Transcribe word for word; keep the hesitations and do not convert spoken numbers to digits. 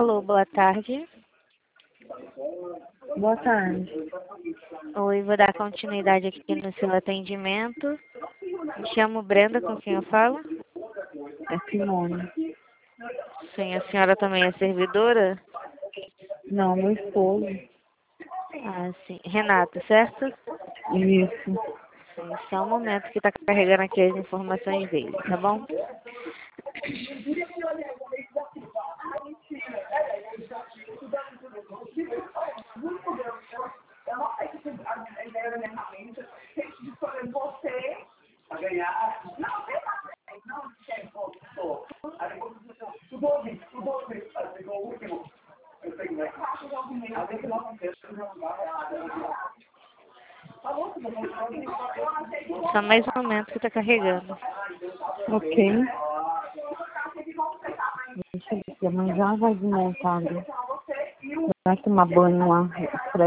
Alô, boa tarde. Boa tarde. Oi, vou dar continuidade aqui no seu atendimento. Me chamo Brenda, com quem eu falo? É Simone. Sim, a senhora também é servidora? Não, meu esposo. Ah, sim. Renato, certo? Isso. Sim, só um momento que está carregando aqui as informações dele, tá bom? Só mais um momento que está carregando. Ok. Deixa eu ver, amanhã já vai desmontado. Vai tomar banho lá.